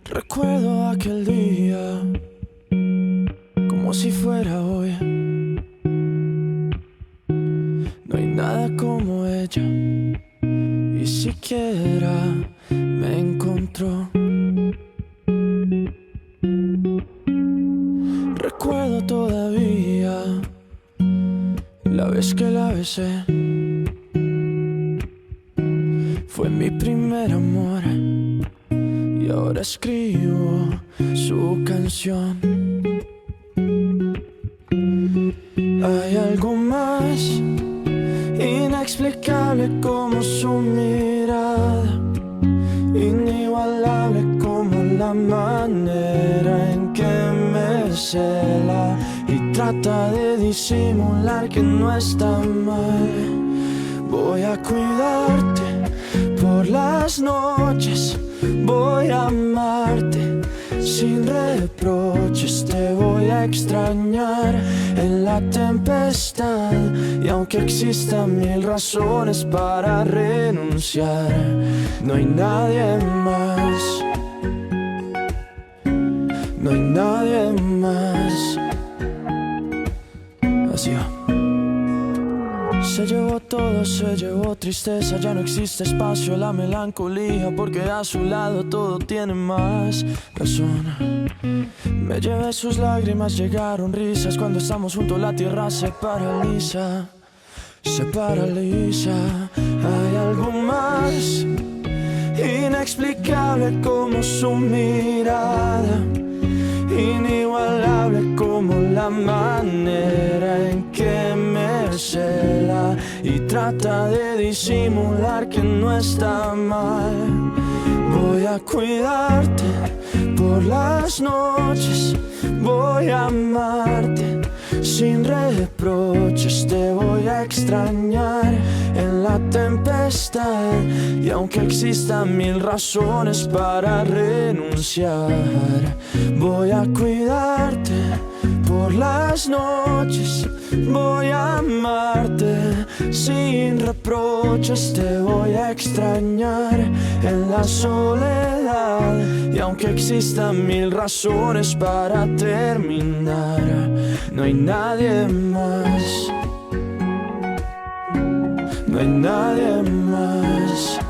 Recuerdo aquel día como si fuera hoy. No hay nada como ella, y siquiera me encontró. Recuerdo todavía la vez que la besé. Fue mi primer amor y ahora escribo su canción. Hay algo más inexplicable como su mirada, inigualable como la manera en que me cela y trata de disimular que no está mal. Voy a cuidarte por las noches, voy a amarte sin reproches, te voy a extrañar en la tempestad. Y aunque existan mil razones para renunciar, no hay nadie más, no hay nadie más. Así va. Se llevó todo, se llevó tristeza, ya no existe espacio, la melancolía, porque a su lado todo tiene más razón. Me llevé sus lágrimas, llegaron risas, cuando estamos juntos la tierra se paraliza, se paraliza. Hay algo más inexplicable como su mirada, inigualable como la manera en que me cela y trata de disimular que no está mal. Voy a cuidarte por las noches, voy a amarte sin reproches, te voy a extrañar en la tempestad. Y aunque existan mil razones para renunciar, voy a cuidarte por las noches, voy a amarte sin reproches, te voy a extrañar en la soledad. Y aunque existan mil razones para terminar, no hay nadie más, no hay nadie más.